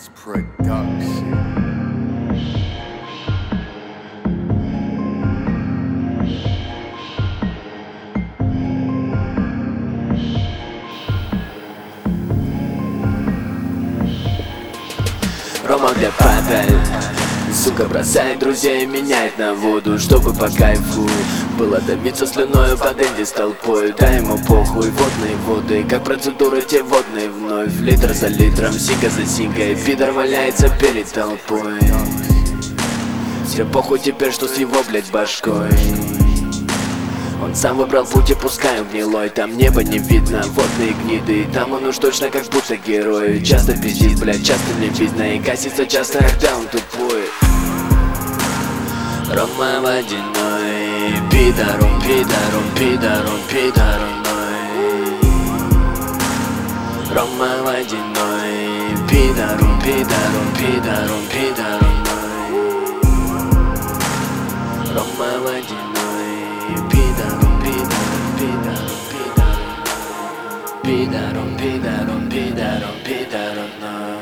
Beats Production. Рома для папель, сука, бросает друзей, меняет на воду, чтобы по кайфу было давиться слюною под инди с толпой. Да ему похуй, водные воды, как процедуры те водные вновь. Литр за литром, сига за сигой, пидор валяется перед толпой. Все похуй теперь, что с его, блять, башкой. Он сам выбрал путь и пускай он гнилой. Там небо не видно, водные гниды. Там он уж точно как будто герой. Часто пиздит, блядь, часто не видно. И косится часто, когда он тупой. Рома водяной, пидором, пидором, пидором, пидороной. Рома водяной, пидором, пидором, пидором, пидороной. Рома водяной, пидором, пидором, пидором, пидором, пидором, пидором, пидороной.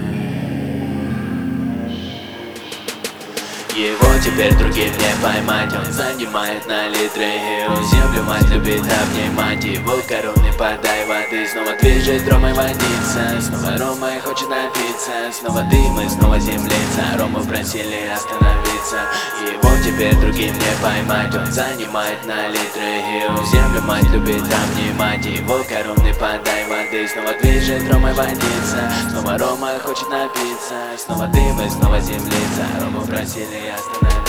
Его теперь другим не поймать, он занимает на литры. Землю мать любит обнимать, его короны подай воды. Снова движет Ромой водиться, снова Ромой хочет напиться. Снова дым и снова землица, Рому просили остановиться. Его теперь другим не поймать, он занимает на литры. Землю мать любит обнимать, его короны подай воды. Снова движет Ромой водиться, снова Рома хочет напиться. Снова дым и снова землица, Рому просили остановиться.